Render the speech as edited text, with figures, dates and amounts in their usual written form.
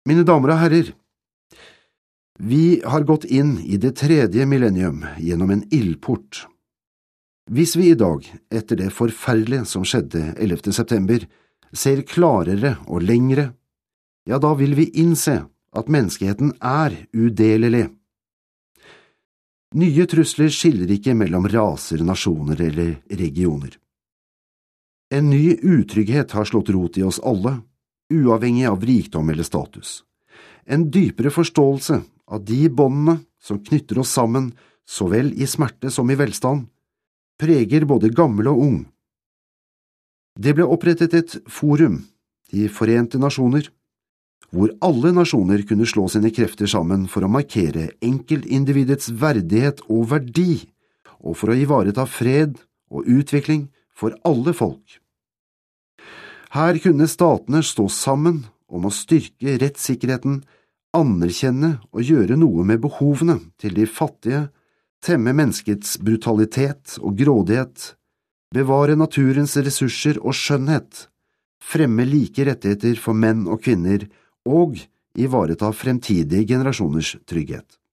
Mine damer og herrer, vi har gått inn i det tredje millennium gjennom en ildport. Hvis vi i dag, etter det forferdelige som skjedde 11. september, ser klarere og lengre, ja, da vil vi innse at menneskeheten er udelelig. Nye trusler skiller ikke mellom raser, nasjoner eller regioner. En ny utrygghet har slått rot i oss alle, uavhengig av rikdom eller status. En dypere forståelse av de båndene som knytter oss sammen, så vel i smerte som i velstand, preger både gammel og ung. Det ble opprettet et forum, De Forente Nasjoner, hvor alle nasjoner kunne slå sine krefter sammen for å markere enkeltindividets verdighet og verdi, og for å ivareta fred og utvikling for alle folk. Her kunne statene stå sammen om å styrke rettssikkerheten, anerkjenne og gjøre noe med behovene til de fattige, temme menneskets brutalitet og grådighet, bevare naturens ressurser og skjønnhet, fremme like rettigheter for menn og kvinner og ivareta fremtidige generasjoners trygghet.